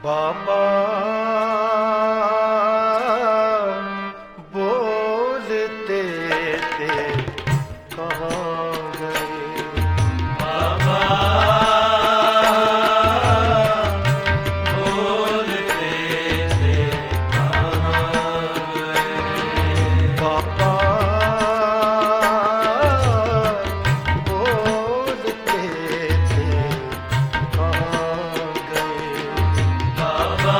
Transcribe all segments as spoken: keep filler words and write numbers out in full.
बाबा बोलते थे कहाँ गए, बाबा बोलते थे कहाँ गए, बाबा बोलते थे कहाँ गए, बाबा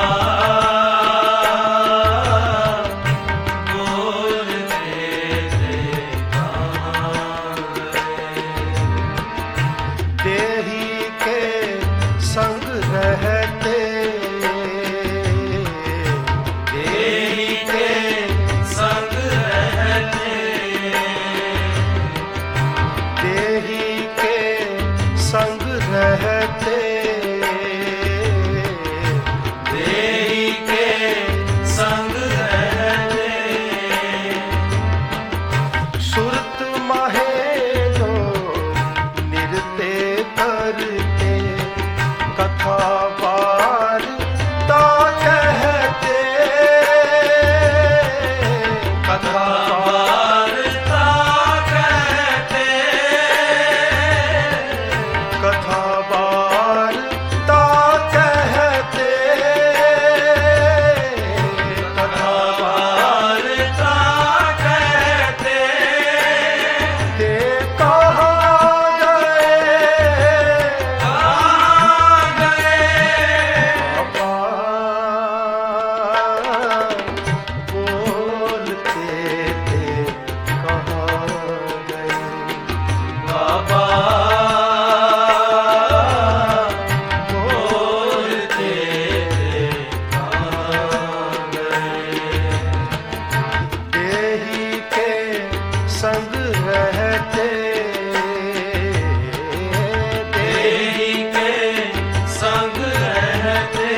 बोलते थे कहाँ गए, देही के संग रहते, देही के संग रहते, देही के संग रहते, देही के संग रहते, सुरत माहेलो निरते करते, कथा वार्ता कहते, कथा वार्ता कहते, कथा वार्ता कहते, कथा वार्ता कहते, ते कहाँ गए, कहाँ गए, बाबा बोलते थे कहाँ गए, बाबा बोलते थे कहाँ गए, देही के संग रहते, देही के संग रहते,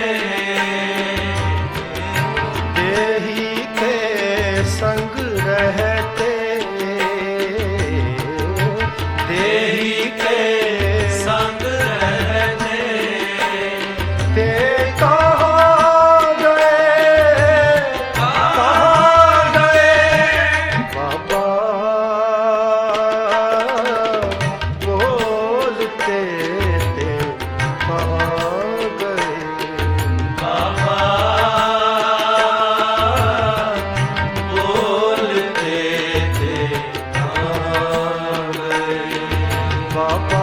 देही के संग रहते, देही के संग रहते, ते कहाँ गए, कहाँ गए, बाबा बोलते थे कहाँ गए, बाबा बोलते थे कहाँ गए, बाबा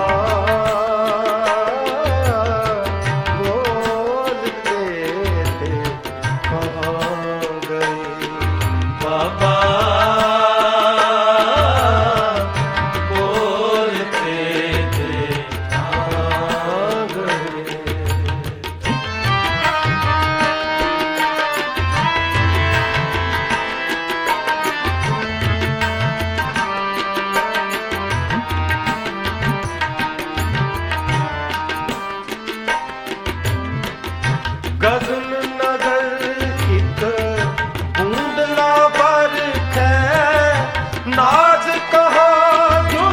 बोलते थे कहाँ गए, बाबा बोलते थे कहाँ गए। गगन नगर एक बूंद ना बरखे, नाज कहाँ जो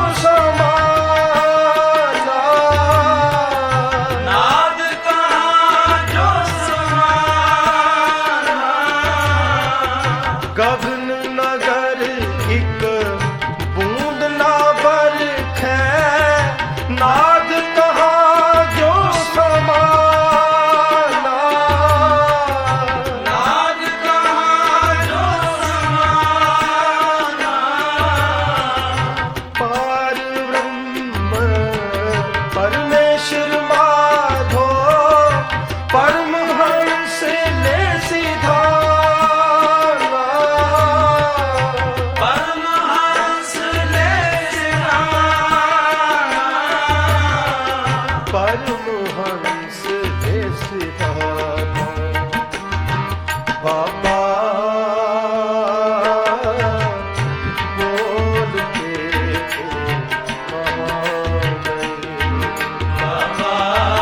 समाना, नाद कहाँ जो समाना, गगन नगर एक बूंद ना बरखे, नाद कहाँ जो समाना, नाद कहाँ जो समाना, पार ब्रह्म परमेश्वर माधो, परमहंस ले सिधाना, परमहंस ले सिधाना, परमहंस ले सिधाना, बाबा बोलते थे कहाँ गए, बाबा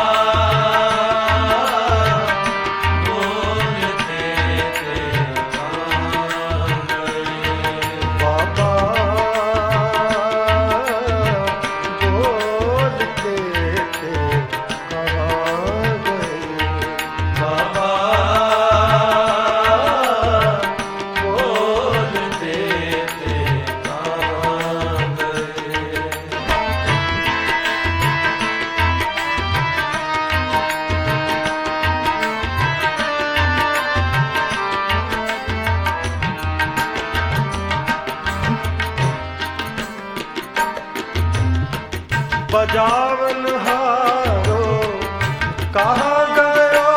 बोलते थे कहाँ गए, बाबा बोलते थे कहाँ गए, कहाँ गयो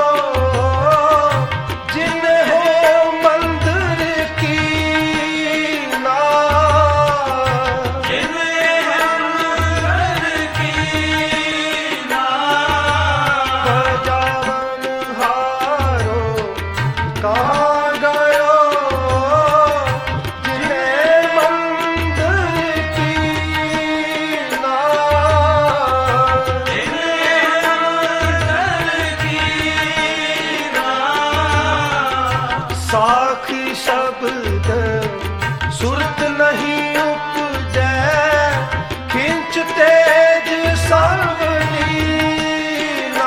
जिन हो मंदिर की नार, बजावन हारो कहाँ गयो जिने मंदिर की नार। साखी शब्द सुरत नहीं उपजै, खिंच तेज सर्वलीला,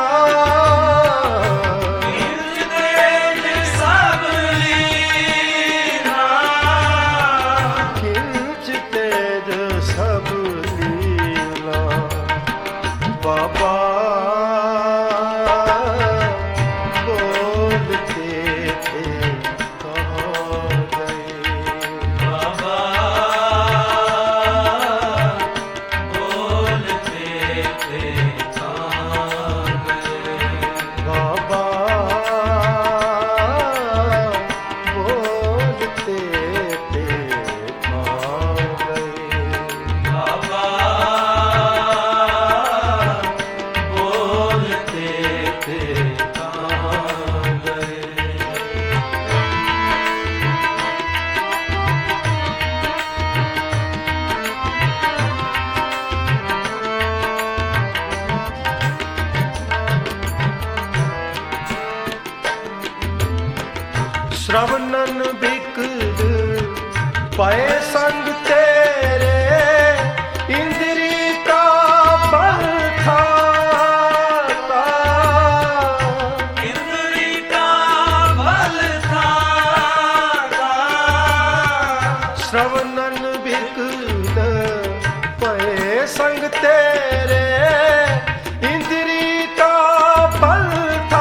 खिंच तेज सब लीला। बाबा बोलते थे कहाँ गए, बाबा बोलते थे कहाँ गए। श्रवणन बिकल पाए संग तेरे, इंद्री का बल था, श्रवणन बिकल पाए संग तेरे, इंद्री का बल था,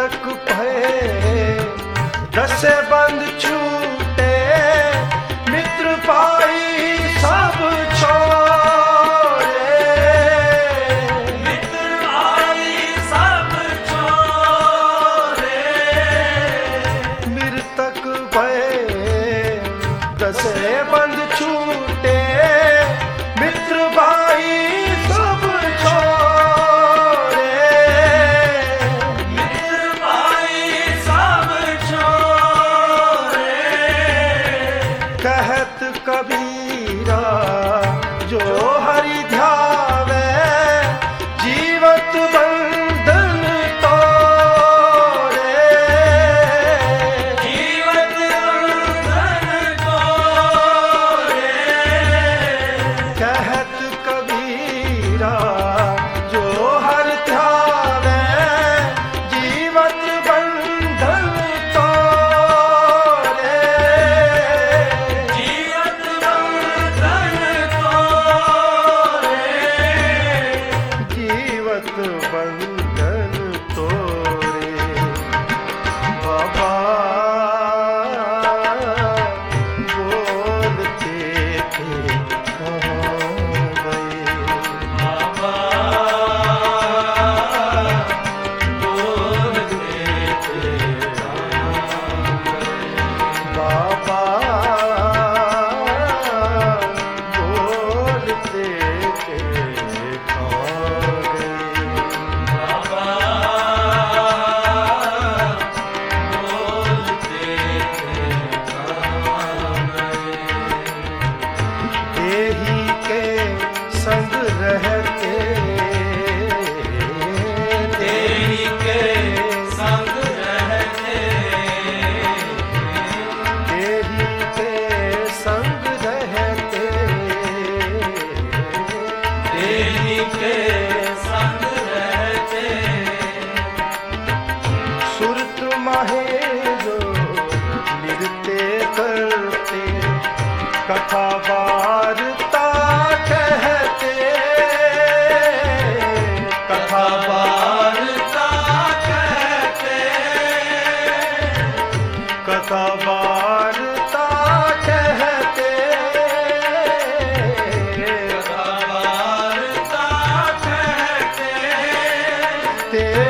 मृतक भये दसे बंद छूटे, मित्र पाई सब छोड़े। मित्र भाई सब छोड़े, मृतक भये दसे बंद छूटे, मित्र भाई सब छोड़े। मित्र भाई सब छोड़े, कहत कबीरा जो हरि ध्यावे, जीवत बंधन तोड़े। जीवत बंधन तोड़े, कहत कबीरा जो हर ध्यावे, जीवत बंधन तोड़े। जीवत बंधन तोड़े, जीवत बंधन तोड़े। बाबा बोलते थे कहाँ गए, बाबा बोलते थे बाबा बोलते थे कहाँ गए। बाबा बोलते थे देही के संग रहते, तेरी के संग रहते, देही के संग रहते, तेरी के संग रहते, सुरत माहे जो लिरते करते, कथा वार्ता कहते, कथा वार्ता कहते, कथा वार्ता कहते, वार्ता कहते, ते